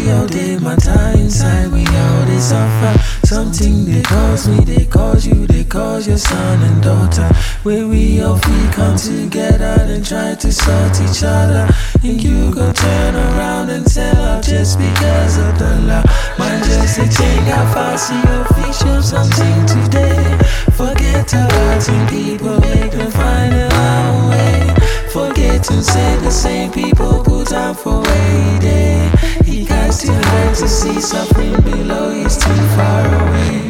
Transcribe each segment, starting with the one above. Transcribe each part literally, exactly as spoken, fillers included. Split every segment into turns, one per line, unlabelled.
we all day matter inside, we all they suffer. Something they cause me, they cause you, they cause your son and daughter. Where we all we come together and try to sort each other. And you go turn around and tell her just because of the law. Mind just a change, I fancy official something today. Forget about hurting people, make them find their own way. Forget to say the same people put out for waiting. He guys too high to see suffering below, he's too far away.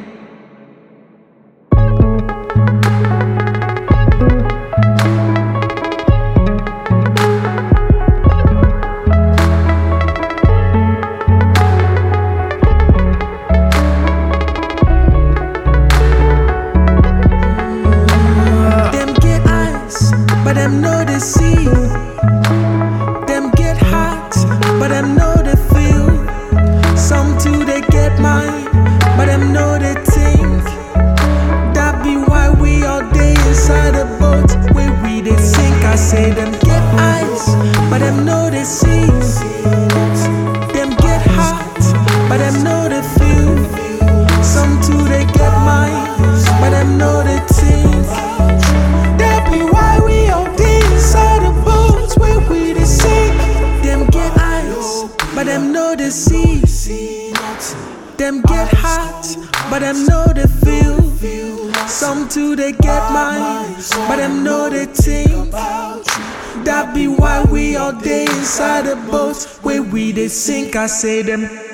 But them know they see. Them get hot, but them know they feel. Some too they get mine, but them know they think. That be why we all day inside the boat where we they sink. I say them get eyes, but them know they see. Them get hot, but them know they feel. Some too they get mine, but them know they think. That be why we all day inside the boats where we they sink. Them get eyes, but them know they see. Them get hot, but them know they feel. Some too they get mine, but them know they think. That be why we all day inside the boats where we they sink. I say them